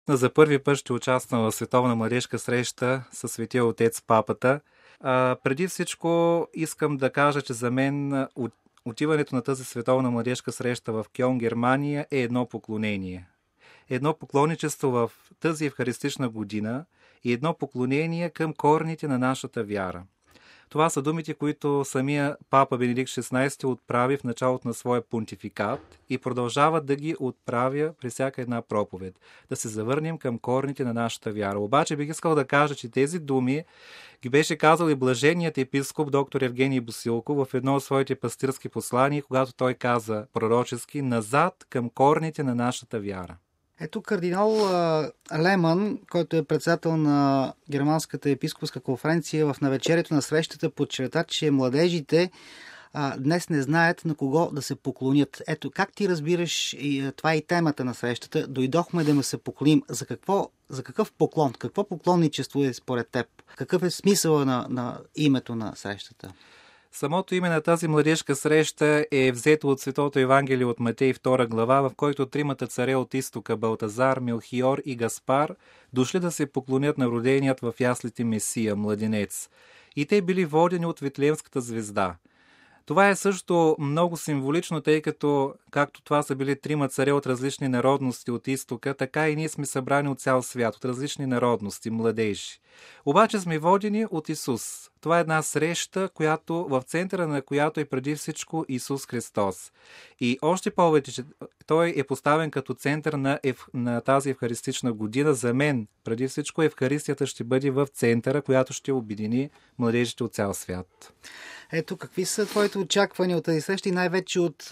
За първи път ще участвам в Световна младежка среща със Светия Отец Папата. Преди всичко искам да кажа, че за мен отиването на тази Световна младежка среща в Кьолн, Германия е едно поклонение. Едно поклонничество в тази евхаристична година и едно поклонение към корените на нашата вяра. Това са думите, които самия папа Бенедикт XVI отправи в началото на своя понтификат и продължава да ги отправя при всяка една проповед. Да се завърнем към корените на нашата вяра. Обаче бих искал да кажа, че тези думи ги беше казал и блаженият епископ доктор Евгений Босилков в едно от своите пастирски послания, когато той каза пророчески назад към корените на нашата вяра. Ето кардинал Леман, който е председател на Германската епископска конференция, в навечерието на срещата подчерта, че младежите днес не знаят на кого да се поклонят. Ето, как ти разбираш, това е и темата на срещата, дойдохме да му се поклоним. За какъв поклон? Какво поклонничество е според теб? Какъв е смисъл на името на срещата? Самото име на тази младежка среща е взето от Светото Евангелие от Матей 2 глава, в който тримата царе от изтока Балтазар, Мелхиор и Гаспар дошли да се поклонят на роденият в яслите Месия, младенец. И те били водени от Витлеемската звезда. Това е също много символично, тъй като, както това са били трима царе от различни народности от изтока, така и ние сме събрани от цял свят, от различни народности, младежи. Обаче сме водени от Исус. Това е една среща, в центъра на която е преди всичко Исус Христос. И още повече, че Той е поставен като център на тази евхаристична година. За мен, преди всичко, Евхаристията ще бъде в центъра, която ще обедини младежите от цял свят. Ето, какви са твоите очаквания от тази среща и най-вече от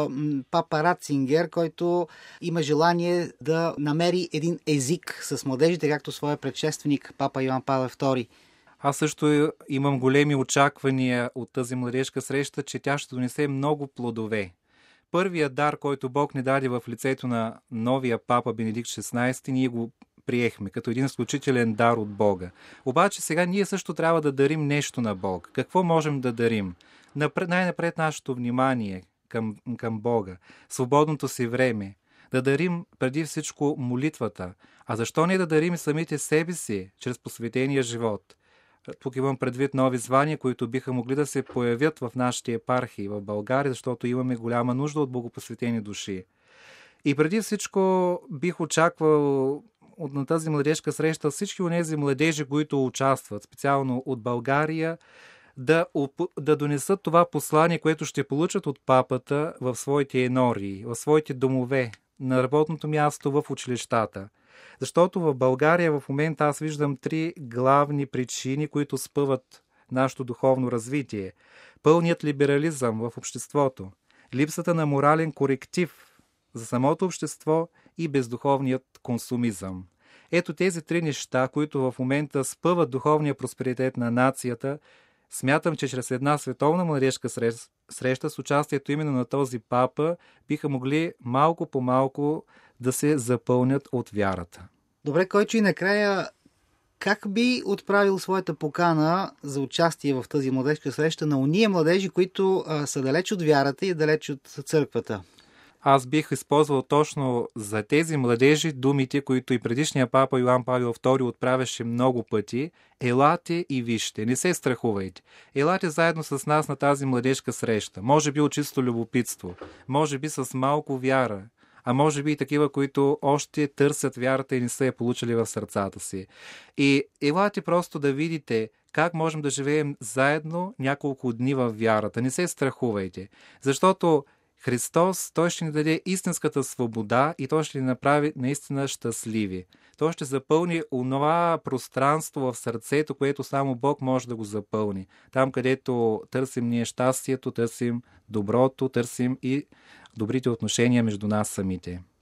папа Ратцингер, който има желание да намери един език с младежите, както своя предшественик папа Йоан Павел II. Аз също имам големи очаквания от тази младежка среща, че тя ще донесе много плодове. Първият дар, който Бог ни даде в лицето на новия папа Бенедикт XVI, ние го приехме като един изключителен дар от Бога. Обаче сега ние също трябва да дарим нещо на Бог. Какво можем да дарим? Най-напред нашето внимание към Бога, свободното си време, да дарим преди всичко молитвата. А защо не да дарим самите себе си чрез посветения живот? Тук имам предвид нови звания, които биха могли да се появят в нашите епархии в България, защото имаме голяма нужда от богопосветени души. И преди всичко бих очаквал на тази младежка среща всички онези младежи, които участват, специално от България, да донесат това послание, което ще получат от папата в своите енории, в своите домове, на работното място, в училищата. Защото в България в момента аз виждам три главни причини, които спъват нашето духовно развитие. Пълният либерализъм в обществото, липсата на морален коректив за самото общество и бездуховният консумизъм. Ето тези три неща, които в момента спъват духовния просперитет на нацията, смятам, че чрез една световна младежка среща с участието именно на този папа биха могли малко по малко да се запълнят от вярата. Добре, Койчо, и накрая как би отправил своята покана за участие в тази младежка среща на уния младежи, които са далеч от вярата и далеч от църквата? Аз бих използвал точно за тези младежи думите, които и предишния папа Йоан Павел II отправяше много пъти. Елате и вижте, не се страхувайте. Елате заедно с нас на тази младежка среща. Може би от чисто любопитство, може би с малко вяра, а може би и такива, които още търсят вярата и не са я получили в сърцата си. И елате просто да видите как можем да живеем заедно няколко дни в вярата. Не се страхувайте, защото Христос, Той ще ни даде истинската свобода и Той ще ни направи наистина щастливи. Той ще запълни онова пространство в сърцето, което само Бог може да го запълни. Там, където търсим ние щастието, търсим доброто, търсим и добрите отношения между нас самите.